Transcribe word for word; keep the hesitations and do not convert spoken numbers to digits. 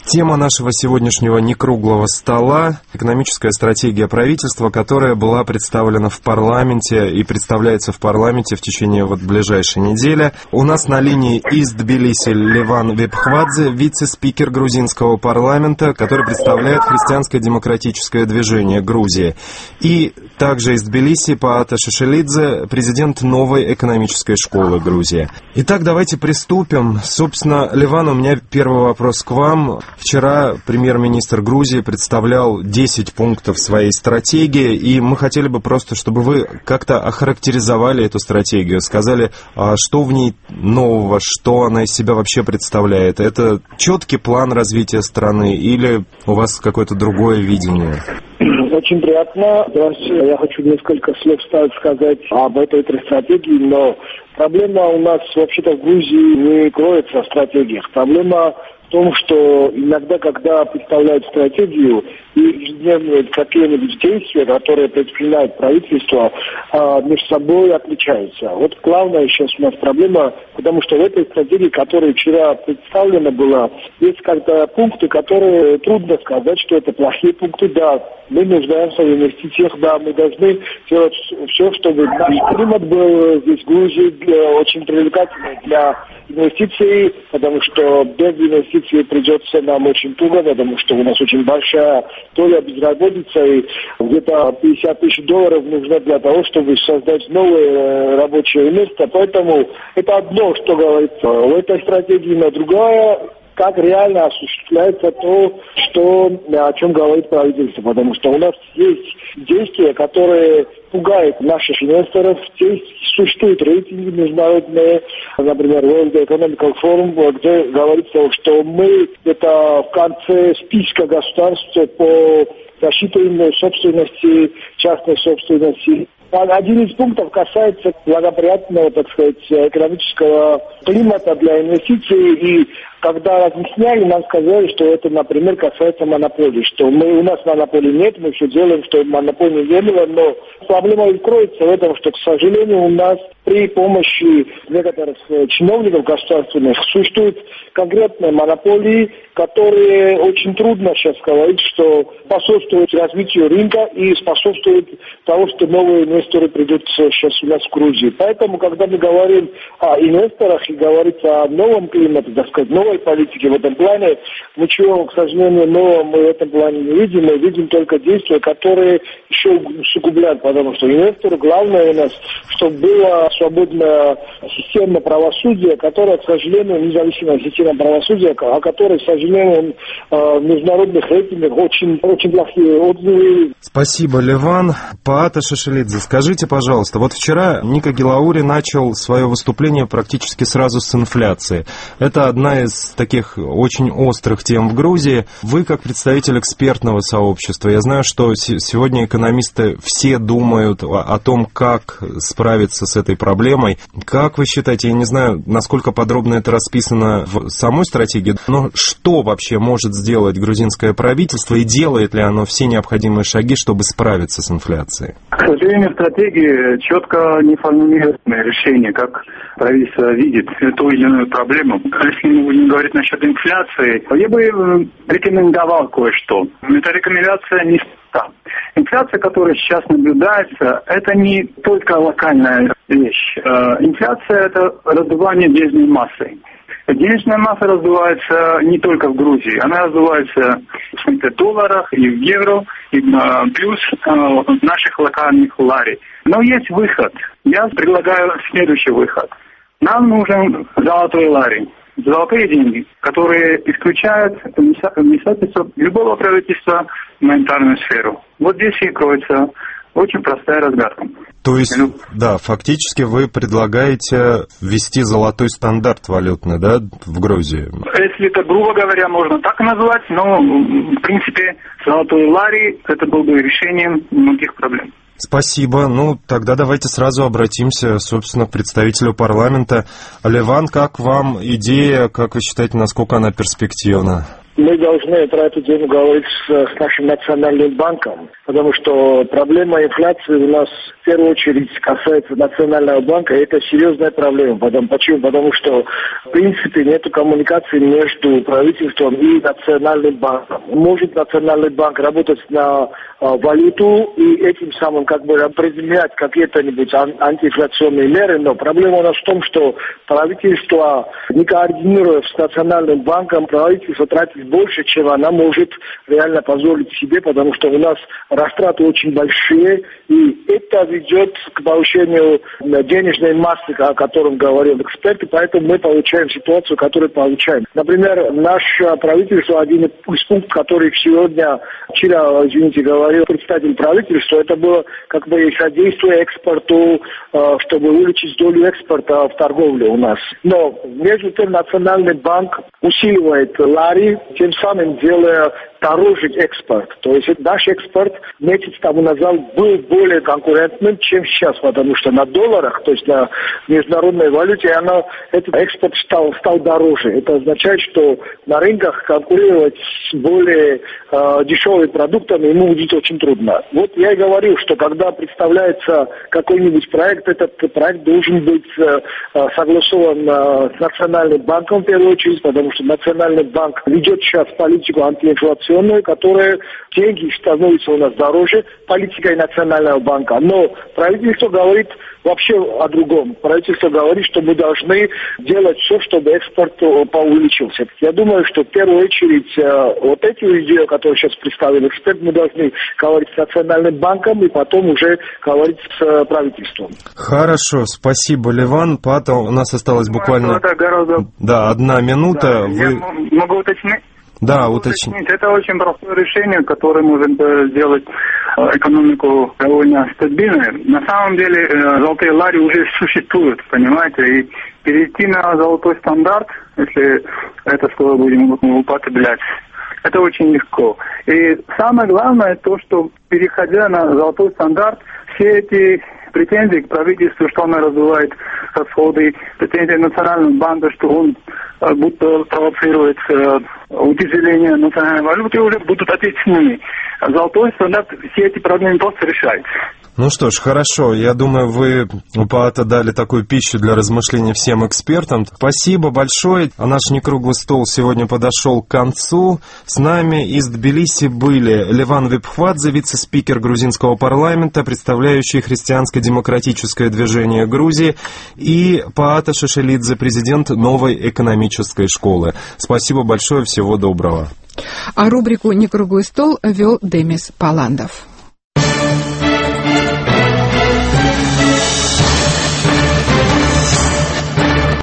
Тема нашего сегодняшнего некруглого стола – экономическая стратегия правительства, которая была представлена в парламенте и представляется в парламенте в течение вот ближайшей недели. У нас на линии из Тбилиси Леван Вепхвадзе, вице-спикер грузинского парламента, который представляет христианское демократическое движение Грузии. И также из Тбилиси Паата Шишелидзе, президент новой экономической школы Грузии. Итак, давайте приступим. Собственно, Леван, у меня первый вопрос к вам. Вчера премьер-министр Грузии представлял десять пунктов своей стратегии, и мы хотели бы просто, чтобы вы как-то охарактеризовали эту стратегию, сказали, что в ней нового, что она из себя вообще представляет. Это четкий план развития страны или у вас какое-то другое видение? Очень приятно. Я хочу несколько слов сказать об этой стратегии, но проблема у нас вообще-то в Грузии не кроется в стратегиях. Проблема в том, что иногда, когда представляют стратегию и ежедневные какие-нибудь действия, которые предпринимает правительство, между собой отличаются. Вот главная сейчас у нас проблема, потому что в этой стратегии, которая вчера представлена была, есть как-то пункты, которые трудно сказать, что это плохие пункты. Да, мы нуждаемся в инвестициях, да, мы должны делать все, чтобы наш климат был здесь в Грузии очень привлекательный для инвестиций, потому что без инвестиций придется нам очень туго, потому что у нас очень большая доля безработицы, и где-то пятьдесят тысяч долларов нужно для того, чтобы создать новые рабочие места. Поэтому это одно, что говорится в этой стратегии, но другое, как реально осуществляется то, что, о чем говорит правительство. Потому что у нас есть действия, которые пугают наших инвесторов. Здесь существуют рейтинги международные, например, World Economic Forum, где говорится, что мы это в конце списка государств по защите собственности, частной собственности. Один из пунктов касается благоприятного, так сказать, экономического климата для инвестиций. И когда разъясняли, нам сказали, что это, например, касается монополий, что мы, у нас монополий нет, мы все делаем, чтобы монополий не было, но проблема и кроется в этом, что, к сожалению, у нас при помощи некоторых чиновников государственных существуют конкретные монополии, которые очень трудно сейчас говорить, что способствуют развитию рынка и способствуют тому, что новые инвесторы придут сейчас у нас в Грузии. Поэтому, когда мы говорим о инвесторах и говорится о новом климате, так сказать, новой политике в этом плане, ничего, к сожалению, нового мы в этом плане не видим. Мы видим только действия, которые еще усугубляют, потому что инвестору главное у нас, чтобы была свободная система правосудия, которая, к сожалению, независимая система правосудия, о которой, к сожалению, в международных рейтингах очень, очень плохие отзывы. Спасибо, Леван. Паата Шишелидзе, скажите, пожалуйста, вот вчера Ника Гилаури начал свое выступление практически сразу с инфляции. Это одна из таких очень острых тем в Грузии. Вы, как представитель экспертного сообщества, я знаю, что сегодня экономисты все думают о том, как справиться с этой проблемой. Как вы считаете, я не знаю, насколько подробно это расписано в самой стратегии, но что вообще может сделать грузинское правительство и делает ли оно все необходимые шаги, чтобы справиться с инфляцией? К сожалению, в стратегии четко не формулированное решение, как правительство видит ту или иную проблему. Если мы будем говорить насчет инфляции, я бы рекомендовал кое-что. Эта рекомендация не та. Инфляция, которая сейчас наблюдается, это не только локальная вещь. Инфляция – это раздувание денежной массы. Денежная масса раздувается не только в Грузии, она раздувается в долларах и в евро, и плюс в наших локальных лари. Но есть выход. Я предлагаю следующий выход. Нам нужен золотой лари. Золотые деньги, которые исключают вмешательство любого правительства в монетарную сферу. Вот здесь и кроется очень простая разгадка. То есть, ну, да, фактически вы предлагаете ввести золотой стандарт валютный, да, в Грузии? Если это, грубо говоря, можно так назвать, но, в принципе, золотой лари, это было бы решением многих проблем. Спасибо. Ну, тогда давайте сразу обратимся, собственно, к представителю парламента. Леван, как вам идея, как вы считаете, насколько она перспективна? мы должны про эту тему говорить с, с нашим национальным банком, потому что проблема инфляции у нас в первую очередь касается национального банка, и это серьезная проблема. Потому, почему? Потому что в принципе нет коммуникации между правительством и национальным банком. Может национальный банк работать на а, валюту и этим самым как бы определять какие-то-нибудь ан- антиинфляционные меры, но проблема у нас в том, что правительство, не координируя с национальным банком, правительство тратит больше, чем она может реально позволить себе, потому что у нас растраты очень большие, и это ведет к повышению денежной массы, о котором говорил эксперт, и поэтому мы получаем ситуацию, которую получаем. Например, наше правительство, один из пунктов, который сегодня, вчера, извините, говорил представитель правительства, это было как бы содействие экспорту, чтобы увеличить долю экспорта в торговле у нас. Но между тем Национальный банк усиливает лари, тем самым делая дороже экспорт. То есть наш экспорт месяц тому назад был более конкурентным, чем сейчас, потому что на долларах, то есть на международной валюте, она, этот экспорт стал, стал дороже. Это означает, что на рынках конкурировать с более э, дешевыми продуктами ему будет очень трудно. Вот я и говорил, что когда представляется какой-нибудь проект, этот проект должен быть э, согласован э, с Национальным банком в первую очередь, потому что Национальный банк ведет сейчас политику антиинфляционную, которая деньги становятся у нас дороже политикой Национального банка. Но правительство говорит вообще о другом. Правительство говорит, что мы должны делать все, чтобы экспорт увеличился. Я думаю, что в первую очередь вот эти идеи, которые сейчас представил эксперт, мы должны говорить с Национальным банком и потом уже говорить с правительством. Хорошо, спасибо, Леван. Пата, у нас осталось буквально... Это гораздо... Да, одна минута. Да, Вы... Я могу уточнить? Да, уточнить. Это очень простое решение, которое может сделать экономику довольно стабильной. На самом деле золотые лари уже существуют, понимаете, и перейти на золотой стандарт, если это слово будем употреблять, это очень легко. И самое главное то, что переходя на золотой стандарт, все эти претензии к правительству, что оно развивает расходы, претензии Национального банка, что он будто провоцирует э, утяжеление национальной валюты, уже будут ответственными. Золотой стандарт все эти проблемы просто решает. Ну что ж, хорошо. Я думаю, вы, Паата, дали такую пищу для размышлений всем экспертам. Спасибо большое. А наш некруглый стол сегодня подошел к концу. С нами из Тбилиси были Леван Випхвадзе, вице-спикер грузинского парламента, представляющий христианско-демократическое движение Грузии, и Паата Шишелидзе, президент новой экономической школы. Спасибо большое, всего доброго. А рубрику «Некруглый стол» вел Демис Паландов.